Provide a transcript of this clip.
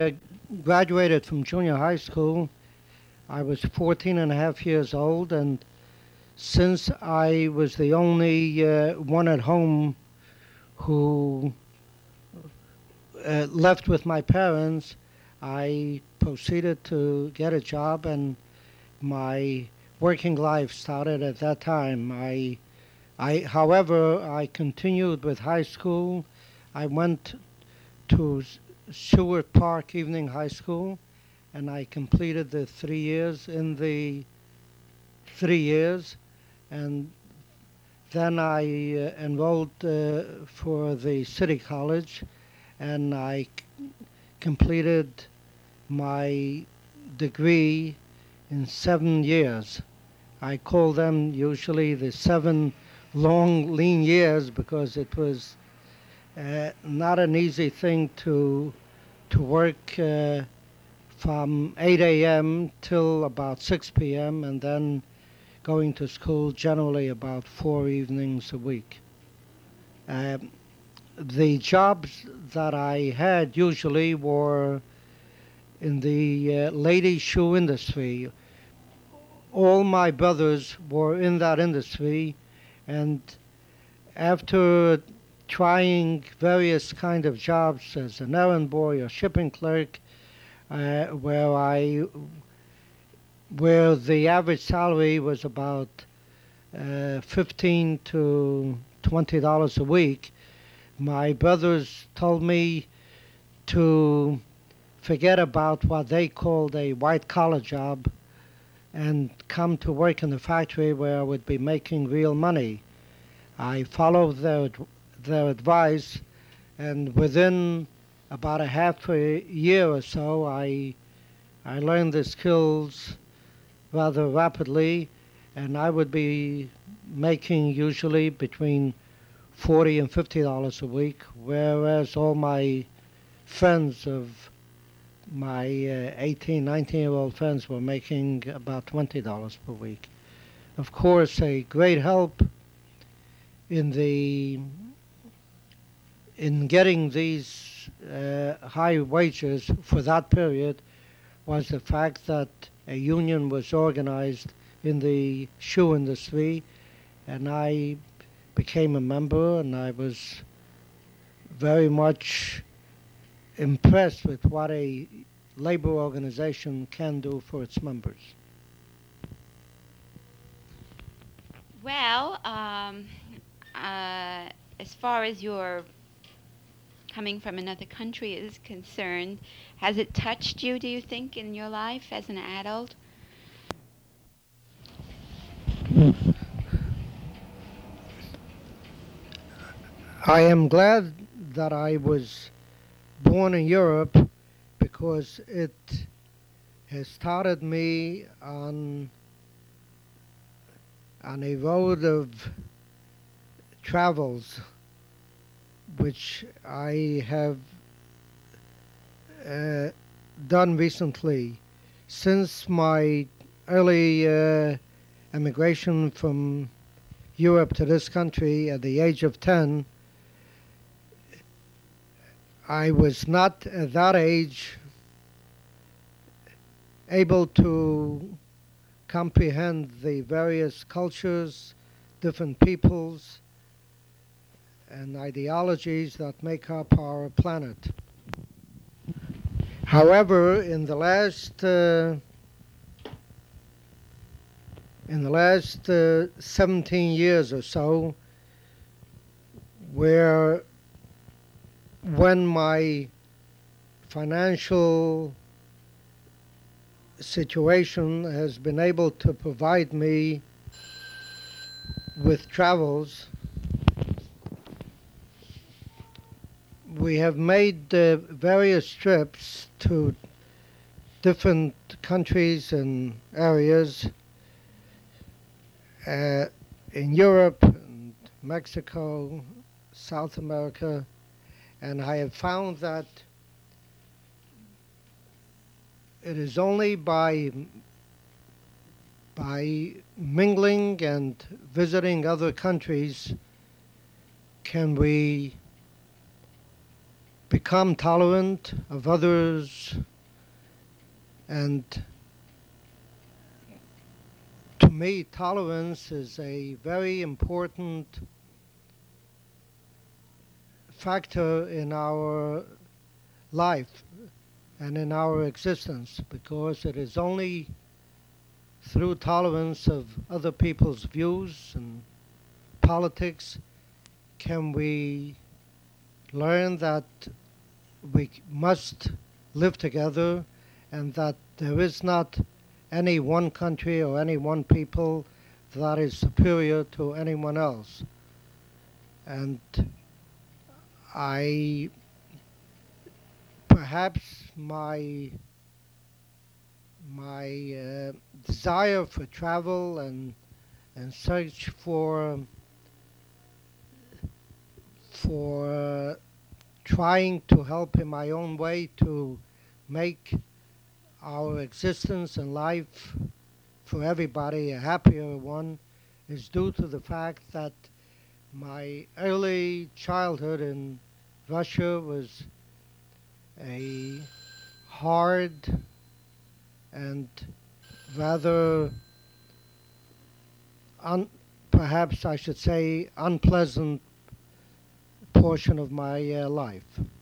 graduated from junior high school. I was 14 and a half years old, and since I was the only one at home who left with my parents, I proceeded to get a job, and my working life started at that time. However, I continued with high school. I went to Seward Park Evening High School, and I completed the 3 years in the 3 years, and then I enrolled for the City College, and I completed my degree in 7 years. I call them usually the 7 long, lean years because it was not an easy thing to work from 8 a.m. till about 6 p.m. and then going to school generally about 4 evenings a week. Um, the jobs that I had usually were in the ladies' shoe industry. All my brothers were in that industry, and after trying various kind of jobs as an errand boy or shipping clerk, uh, where I where the average salary was about 15 to $20 a week, my brothers told me to forget about what they called a white collar job and come to work in the factory where I would be making real money. I followed their advice, and within about a half a year or so, I learned the skills rather rapidly, and I would be making usually between 40 and $50 a week, whereas all my friends of my 18, 19-year-old friends were making about $20 per week. Of course, a great help in the in getting these high wages for that period was the fact that a union was organized in the shoe industry, and I became a member, and I was very much impressed with what a labor organization can do for its members. Well, uh, as far as your coming from another country is concerned, has it touched you, do you think, in your life as an adult? I am glad that I was born in Europe because it has started me on a road of travels which I have uh, done recently. Since my early emigration from Europe to this country at the age of 10, I was not at that age able to comprehend the various cultures, different peoples, and ideologies that make up our planet. However, in the last 17 years or so, where when my financial situation has been able to provide me with travels, we have made various trips to different countries and areas uh, in Europe, and Mexico, South America, and I have found that it is only by mingling and visiting other countries can we become tolerant of others, and to me, tolerance is a very important factor in our life and in our existence, because it is only through tolerance of other people's views and politics can we learn that we must live together and that there is not any one country or any one people that is superior to anyone else. And perhaps my desire for travel and search for trying to help in my own way to make our existence and life for everybody a happier one is due to the fact that my early childhood in Russia was a hard and rather, perhaps I should say, unpleasant portion of my life.